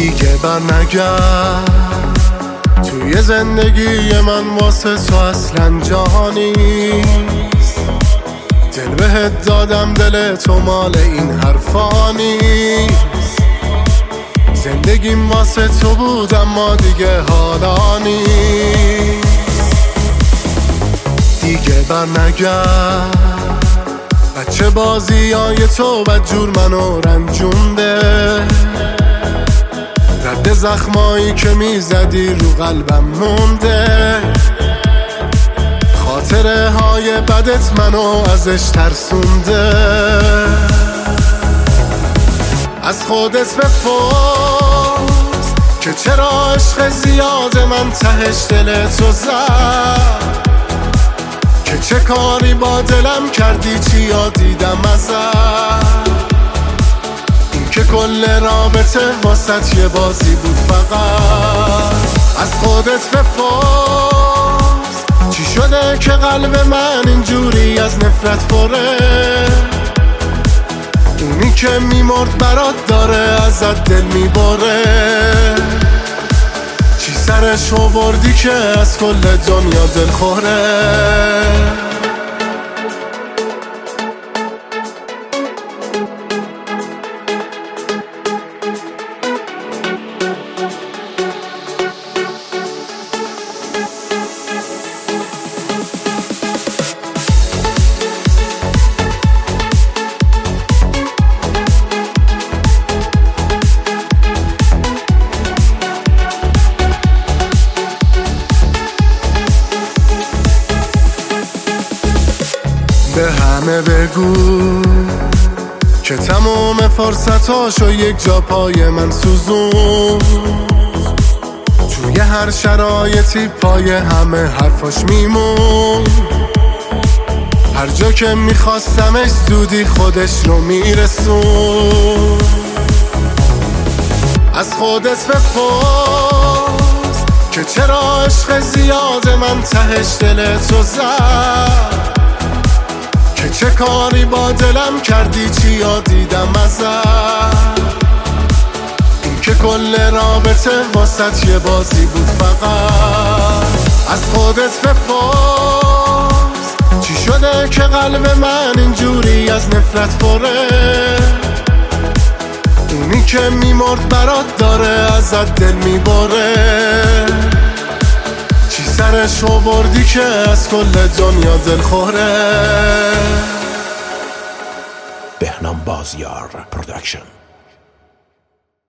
دیگه بر نگرد توی زندگی من، واسه تو اصلا جهانی نیست. دل بهت دادم، دل تو مال این حرفا نیست. زندگیم واسه تو بود اما دیگه حالا نیست. دیگه بر نگرد، بچه بازیای تو بدجور منو رنجونده. رد زخمایی که میزدی رو قلبم مونده. خاطره های بدت منو ازش ترسونده. از خودت بپرس که چرا عشق زیاد من تهش دل تو زد. که چه کاری با دلم کردی، چی دیدم ازت. این که کل رابطه واسط یه بازی بود فقط. از خودت بپرس چی شده که قلب من اینجوری از نفرت پره. اونی که میمرد برات داره ازت دل میبره. چی سرش آوردی که از کل دنیا دل خوره. به همه بگو که تمام فرصتاشو یک جا پای من سوزون. توی هر شرایطی پای همه حرفاش میمون. هر جا که میخواستمش زودی خودش رو میرسون. از خودت بپرس که چرا عشق زیاد من تهش دل تو زد. که چه کاری با دلم کردی، چی دیدم ازت. این که کل رابطه واسط یه بازی بود فقط. از خودت بپرس چی شده که قلب من اینجوری از نفرت پره. اونی که میمرد برات داره ازت دل میبره. چی سرش آوردی که از کل دنیا دل خوره. بهنام بازیار پروداکشن.